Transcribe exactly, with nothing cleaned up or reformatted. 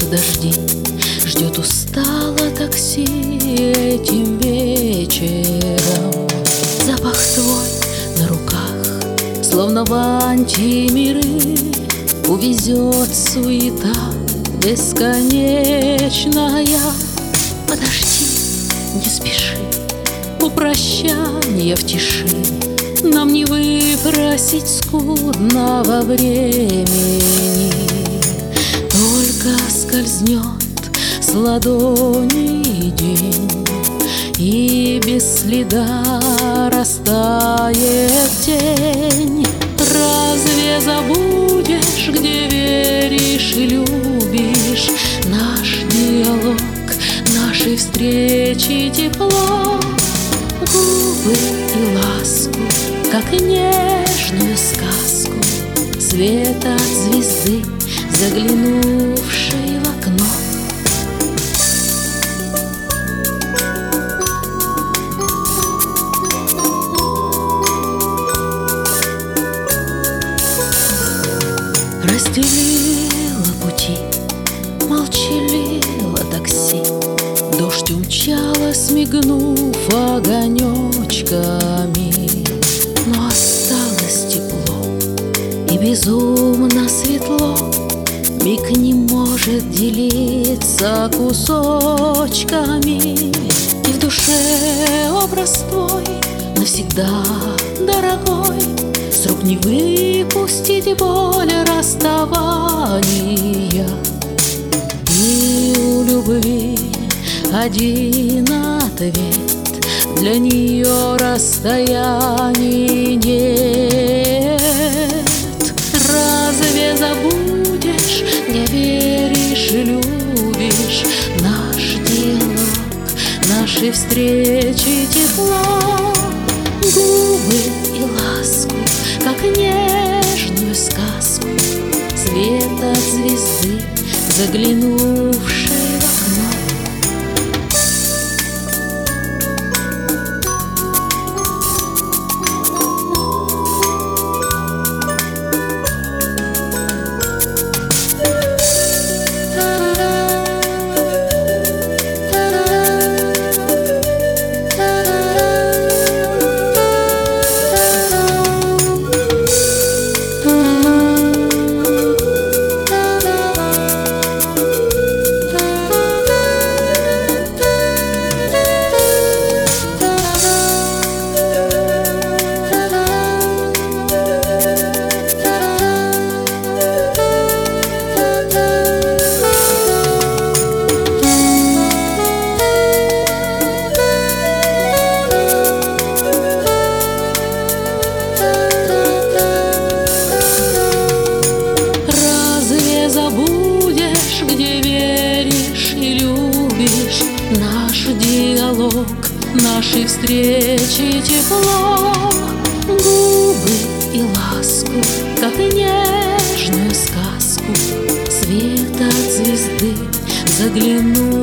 дожди, ждет устало такси этим вечером. Запах твой на руках, словно в антимиры, увезет суета бесконечная. Подожди, не спеши, у прощания в тиши нам не выпросить скудного времени. Только скользнет с ладони день, и без следа растает тень. Разве забудешь, где веришь и любишь, наш диалог, нашей встречи тепло, губы и ласку, как нежную сказку, свет от звезды, заглянувшей в окно. Разделила пути, молчаливо такси, дождь умчалась, мигнув огонечками. Но осталось тепло и безумно светло, миг не может делиться кусочками. И в душе образ твой навсегда дорогой, с рук не выпустить боль расставания. И у любви один ответ, для нее расстояний нет. Разве забудешь, где веришь и любишь, наш диалог, нашей встречи тепло, губы и ласку, как нежную сказку, свет от звезды, заглянувшей в окно. Где веришь и любишь, наш диалог, нашей встречи тепло, губы и ласку, как нежную сказку, свет от звезды, загляну